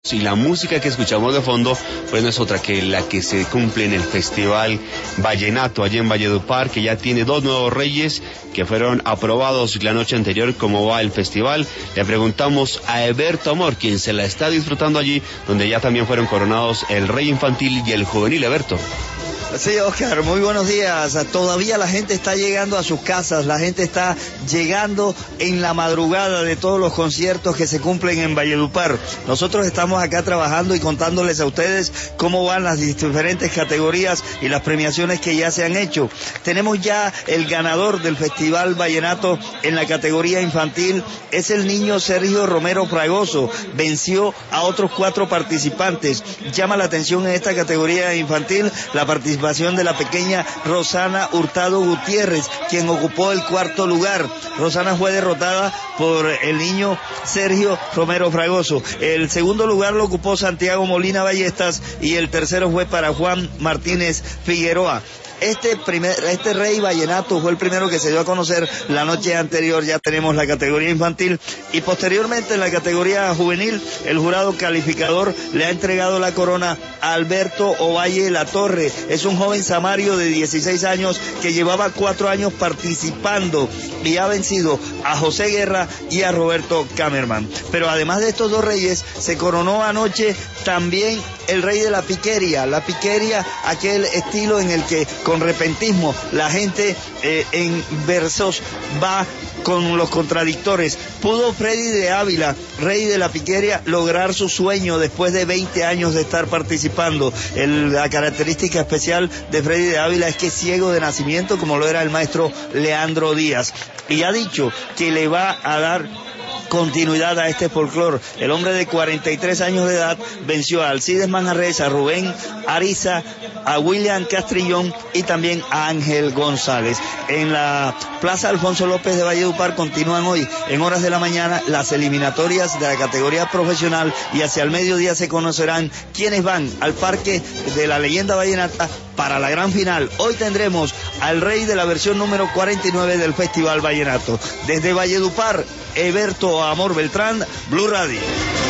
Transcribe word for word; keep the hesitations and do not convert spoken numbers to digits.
Y la música que escuchamos de fondo, pues no es otra que la que se cumple en el Festival Vallenato, allá en Valledupar, que ya tiene dos nuevos reyes que fueron aprobados la noche anterior. ¿Cómo va el festival? Le preguntamos a Eberto Amor, quien se la está disfrutando allí, donde ya también fueron coronados el rey infantil y el juvenil. Eberto. Sí, Oscar, muy buenos días. Todavía la gente está llegando a sus casas, la gente está llegando en la madrugada de todos los conciertos que se cumplen en Valledupar. Nosotros estamos acá trabajando y contándoles a ustedes cómo van las diferentes categorías y las premiaciones que ya se han hecho. Tenemos ya el ganador del Festival Vallenato en la categoría infantil, es el niño Sergio Romero Fragoso. Venció a otros cuatro participantes. Llama la atención en esta categoría infantil la participación de la pequeña Rosana Hurtado Gutiérrez, quien ocupó el cuarto lugar. Rosana fue derrotada por el niño Sergio Romero Fragoso. El segundo lugar lo ocupó Santiago Molina Ballestas y el tercero fue para Juan Martínez Figueroa. Este primer, este rey vallenato fue el primero que se dio a conocer la noche anterior. Ya tenemos la categoría infantil y posteriormente en la categoría juvenil el jurado calificador le ha entregado la corona a Alberto Ovalle Latorre. Es un joven samario de dieciséis años que llevaba cuatro años participando y ha vencido a José Guerra y a Roberto Kamerman. Pero además de estos dos reyes, se coronó anoche también el rey de la piquería. La piquería, aquel estilo en el que con repentismo la gente eh, en versos va con los contradictores. ¿Pudo Freddy de Ávila, rey de la piquería, lograr su sueño después de veinte años de estar participando? El, la característica especial de Freddy de Ávila es que es ciego de nacimiento, como lo era el maestro Leandro Díaz. Y ha dicho que le va a dar continuidad a este folclore. El hombre de cuarenta y tres años de edad venció a Alcides Manjarres, a Rubén Ariza, a William Castrillón y también a Ángel González. En la Plaza Alfonso López de Valledupar continúan hoy en horas de la mañana las eliminatorias de la categoría profesional y hacia el mediodía se conocerán quiénes van al Parque de la Leyenda Vallenata para la gran final. Hoy tendremos al rey de la versión número cuarenta y nueve del Festival Vallenato. Desde Valledupar, Eberto Amor Beltrán, Blue Radio.